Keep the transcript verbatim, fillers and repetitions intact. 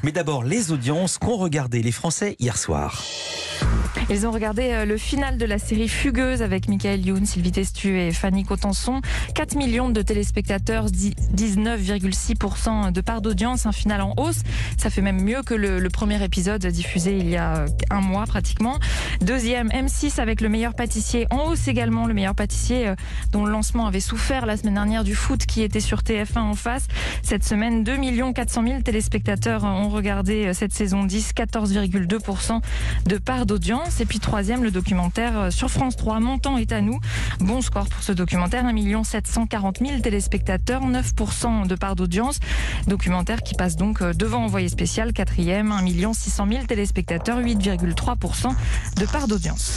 Mais d'abord, les audiences qu'ont regardé les Français hier soir. Ils ont regardé le final de la série Fugueuse avec Michael Youn, Sylvie Testu et Fanny Cotenson. quatre millions de téléspectateurs, dix-neuf virgule six pour cent de part d'audience, un final en hausse. Ça fait même mieux que le, le premier épisode diffusé il y a un mois pratiquement. Deuxième, M six avec Le Meilleur Pâtissier, en hausse également. Le Meilleur Pâtissier dont le lancement avait souffert la semaine dernière du foot qui était sur T F un en face. Cette semaine, deux millions quatre cent mille téléspectateurs ont regardé cette saison dix, quatorze virgule deux pour cent de part d'audience. Et puis troisième, le documentaire sur France trois, Mon temps est à nous. Bon score pour ce documentaire, un million sept cent quarante mille téléspectateurs, neuf pour cent de part d'audience. Documentaire qui passe donc devant Envoyé spécial, quatrième, un million six cent mille téléspectateurs, huit virgule trois pour cent de part d'audience.